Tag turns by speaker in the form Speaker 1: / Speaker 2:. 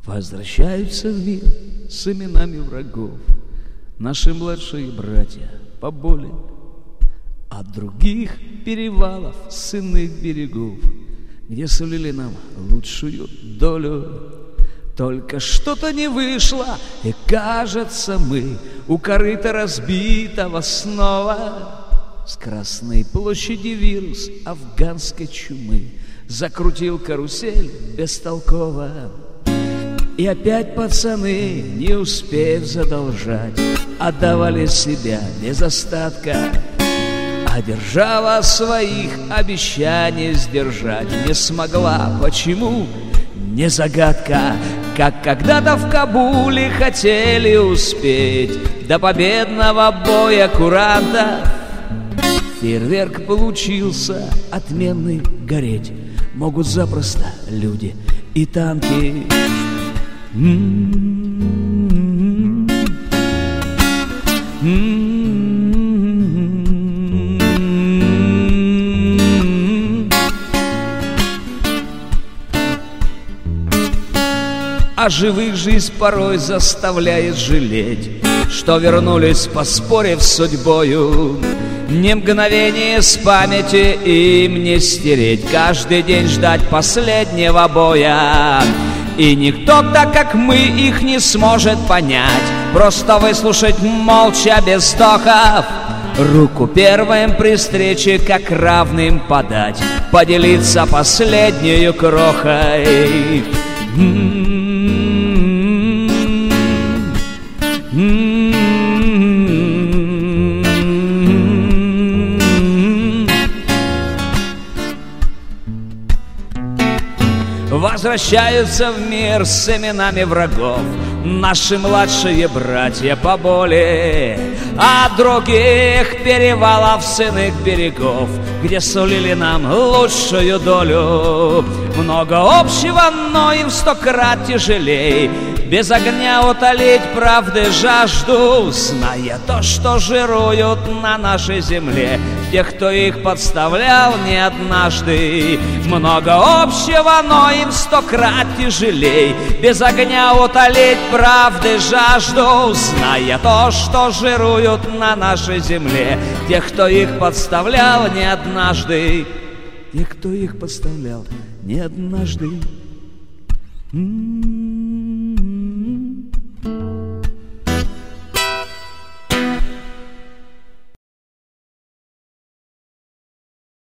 Speaker 1: Возвращаются в мир с именами врагов наши младшие братья по боли, от других перевалов с иных берегов, где сулили нам лучшую долю. Только что-то не вышло, и кажется, мы у корыта разбитого снова. С Красной площади вирус афганской чумы закрутил карусель бестолково. И опять пацаны, не успев задолжать, отдавали себя без остатка. А держава своих обещаний сдержать не смогла. Почему? Не загадка. Как когда-то в Кабуле хотели успеть до победного боя курантов. Фейерверк получился отменный, гореть могут запросто люди и танки. А живых жизнь порой заставляет жалеть, что вернулись, поспорив с судьбою. Ни мгновение с памяти им не стереть, каждый день ждать последнего боя. И никто так, как мы, их не сможет понять, просто выслушать молча без вздохов, руку первым при встрече как равным подать, поделиться последнею крохой. Возвращаются в мир с именами врагов наши младшие братья по боли, от других перевалов с иных берегов, где сулили нам лучшую долю. Много общего, но им 100 крат тяжелей без огня утолить правды жажду, зная то, что жируют на нашей земле тех, кто их подставлял не однажды. Много общего, но им 100 крат тяжелей без огня утолить правды жажду, зная то, что жируют на нашей земле тех, кто их подставлял не однажды. Тех, кто их подставлял не однажды.